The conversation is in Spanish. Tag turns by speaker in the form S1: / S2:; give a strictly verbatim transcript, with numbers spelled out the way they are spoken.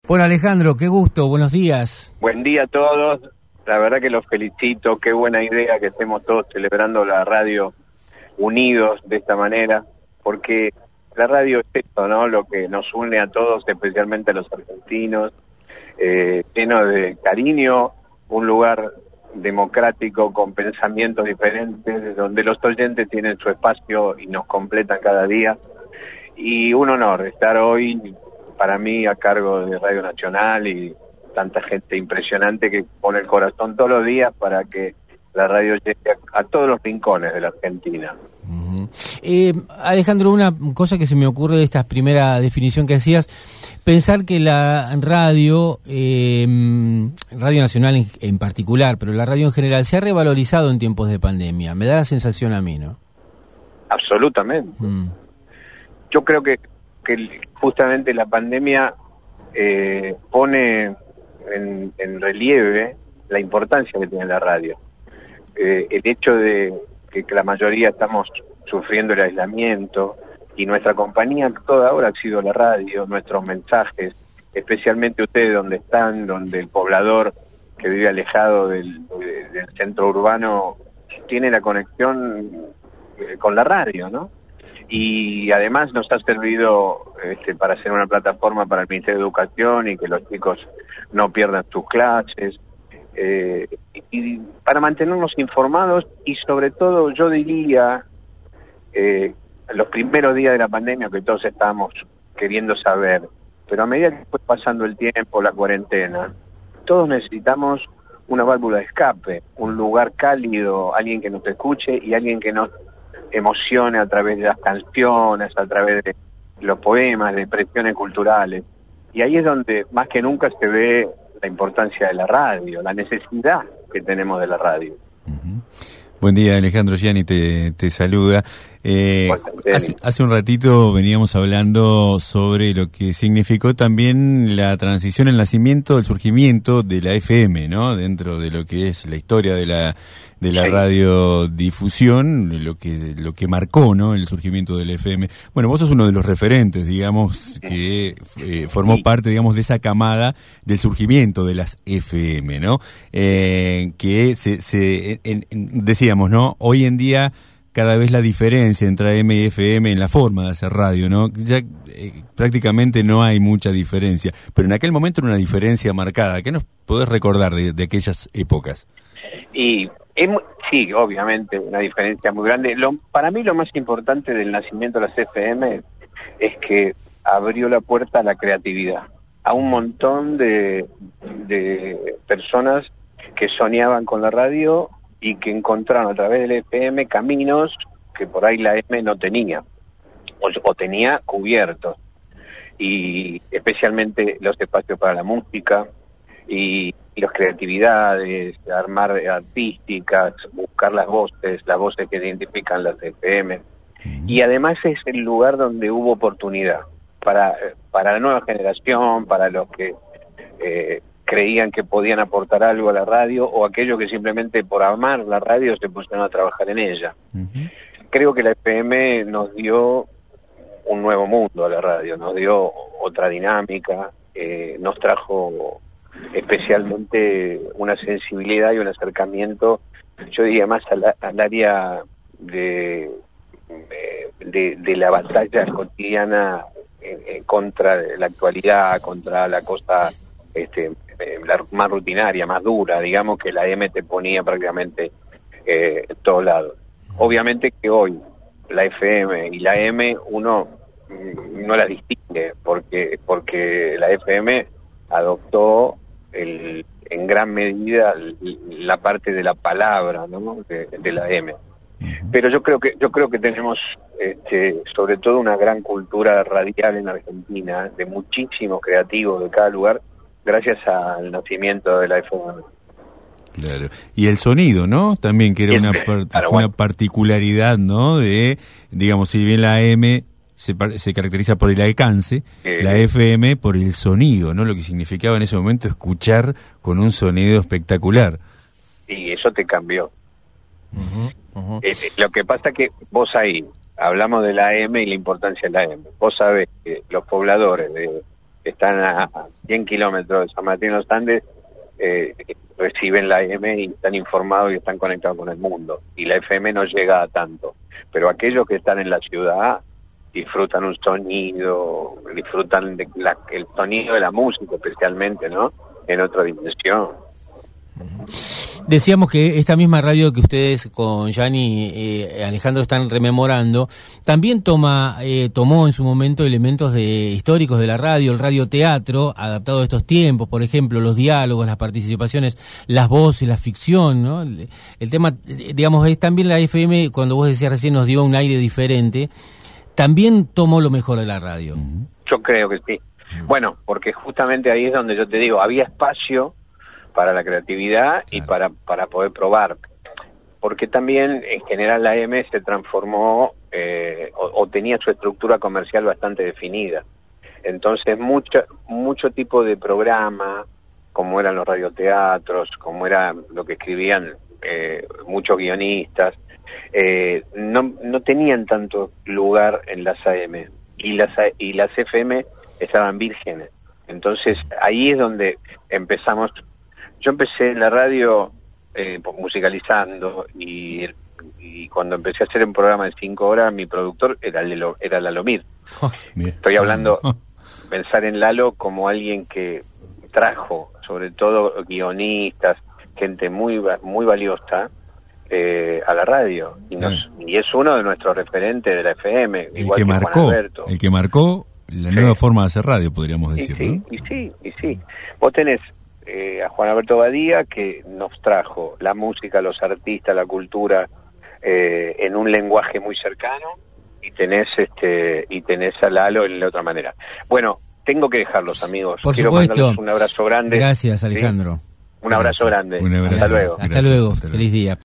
S1: Bueno, Alejandro, qué gusto, buenos días.
S2: Buen día a todos, la verdad que los felicito, qué buena idea que estemos todos celebrando la radio unidos de esta manera, porque la radio es esto, ¿no? Lo que nos une a todos, especialmente a los argentinos, eh, lleno de cariño, un lugar democrático con pensamientos diferentes, donde los oyentes tienen su espacio y nos completan cada día. Y un honor estar hoy para mí a cargo de Radio Nacional y tanta gente impresionante que pone el corazón todos los días para que la radio llegue a, a todos los rincones de la Argentina.
S1: Uh-huh. eh, Alejandro, una cosa que se me ocurre de esta primera definición que hacías, pensar que la radio, eh, Radio Nacional en, en particular, pero la radio en general, se ha revalorizado en tiempos de pandemia. Me da la sensación a mí, ¿no?
S2: Absolutamente. Mm. Yo creo que, que justamente la pandemia eh, pone en, en relieve la importancia que tiene la radio. Eh, el hecho de que, que la mayoría estamos sufriendo el aislamiento y nuestra compañía toda hora ha sido la radio, nuestros mensajes, especialmente ustedes donde están, donde el poblador que vive alejado del, de, del centro urbano tiene la conexión eh, con la radio, ¿no? Y además nos ha servido este, para hacer una plataforma para el Ministerio de Educación y que los chicos no pierdan sus clases, eh, y para mantenernos informados y sobre todo yo diría, eh, los primeros días de la pandemia que todos estábamos queriendo saber, pero a medida que fue pasando el tiempo, la cuarentena, todos necesitamos una válvula de escape, un lugar cálido, alguien que nos escuche y alguien que nos emocione a través de las canciones, a través de los poemas, de expresiones culturales. Y ahí es donde más que nunca se ve la importancia de la radio, la necesidad que tenemos de la radio.
S3: Uh-huh. Buen día, Alejandro. Gianni te, te saluda. Eh, hace, hace un ratito veníamos hablando sobre lo que significó también la transición, el nacimiento, el surgimiento de la F M, ¿no? Dentro de lo que es la historia de la de la radiodifusión, lo que lo que marcó, ¿no? El surgimiento del F M. Bueno, vos sos uno de los referentes, digamos, que eh, formó sí. parte, digamos, de esa camada del surgimiento de las F M, ¿no? Eh, que se, se en, en, decíamos, ¿no? Hoy en día cada vez la diferencia entre A M y F M en la forma de hacer radio, ¿no? Ya eh, prácticamente no hay mucha diferencia, pero en aquel momento era una diferencia marcada. ¿Qué nos podés recordar de, de aquellas épocas?
S2: Y es, sí, obviamente, una diferencia muy grande. Lo, para mí lo más importante del nacimiento de las F M es que abrió la puerta a la creatividad, a un montón de, de personas que soñaban con la radio y que encontraron a través del F M caminos que por ahí la M no tenía, o, o tenía cubiertos, y especialmente los espacios para la música, y, y las creatividades, armar artísticas, buscar las voces, las voces que identifican las F M, y además es el lugar donde hubo oportunidad para, para la nueva generación, para los que eh, creían que podían aportar algo a la radio, o aquellos que simplemente por amar la radio se pusieron a trabajar en ella. Uh-huh. Creo que la F M nos dio un nuevo mundo a la radio, nos dio otra dinámica, eh, nos trajo especialmente una sensibilidad y un acercamiento, yo diría más al, al área de, de, de la batalla cotidiana eh, eh, contra la actualidad, contra la cosa este, la más rutinaria, más dura, digamos, que la M te ponía prácticamente eh, en todos lados. Obviamente que hoy la F M y la M uno mm, no la distingue, porque porque la F M adoptó el, en gran medida la parte de la palabra, ¿no? de, de la M. Pero yo creo que yo creo que tenemos este, sobre todo una gran cultura radial en Argentina, de muchísimos creativos de cada lugar, gracias al nacimiento de la F M.
S3: Claro. Y el sonido, ¿no? También que era una, part-
S2: claro,
S3: fue
S2: bueno.
S3: una particularidad, ¿no? De, digamos, si bien la A M se, se caracteriza por el alcance, eh, la F M por el sonido, ¿no? Lo que significaba en ese momento escuchar con un sonido espectacular.
S2: Y eso te cambió.
S3: Uh-huh, uh-huh.
S2: Eh, lo que pasa que vos ahí, hablamos de la A M y la importancia de la A M. Vos sabés que los pobladores de están a cien kilómetros de San Martín de los Andes, eh, reciben la A M y están informados y están conectados con el mundo. Y la F M no llega a tanto. Pero aquellos que están en la ciudad disfrutan un sonido, disfrutan de la, el sonido de la música especialmente, ¿no? En otra dimensión.
S1: Decíamos que esta misma radio que ustedes con Gianni y eh, Alejandro están rememorando, también toma eh, tomó en su momento elementos de históricos de la radio, el radioteatro, adaptado a estos tiempos, por ejemplo, los diálogos, las participaciones, las voces, la ficción, ¿no? El, el tema, digamos, es también la F M, cuando vos decías recién, nos dio un aire diferente, también tomó lo mejor de la radio.
S2: Yo creo que sí. Bueno, porque justamente ahí es donde yo te digo, había espacio para la creatividad y para, para poder probar. Porque también en general la A M se transformó eh, o, o tenía su estructura comercial bastante definida. Entonces mucho, mucho tipo de programa, como eran los radioteatros, como era lo que escribían eh, muchos guionistas, eh, no, no tenían tanto lugar en las A M. Y las, y las F M estaban vírgenes. Entonces ahí es donde empezamos. Yo empecé en la radio eh, musicalizando y, y cuando empecé a hacer un programa de cinco horas, mi productor era, Lelo, era Lalo Mir. Oh, Estoy hablando, oh. pensar en Lalo como alguien que trajo, sobre todo guionistas, gente muy muy valiosa eh, a la radio. Y, nos, sí. y es uno de nuestros referentes de la F M.
S3: El igual que, que marcó, el que marcó la sí. nueva forma de hacer radio, podríamos decir.
S2: Y sí,
S3: ¿no?
S2: y sí, y sí. Vos tenés Eh, a Juan Alberto Badía, que nos trajo la música, los artistas, la cultura eh, en un lenguaje muy cercano, y tenés este y tenés a Lalo en la otra manera. Bueno, tengo que dejarlos, amigos.
S1: Por
S2: Quiero
S1: supuesto.
S2: mandarles un abrazo grande.
S1: Gracias, Alejandro.
S2: ¿Sí? Un abrazo
S1: Gracias.
S2: grande.
S3: Un abrazo.
S2: Hasta luego.
S1: Hasta luego. Feliz día.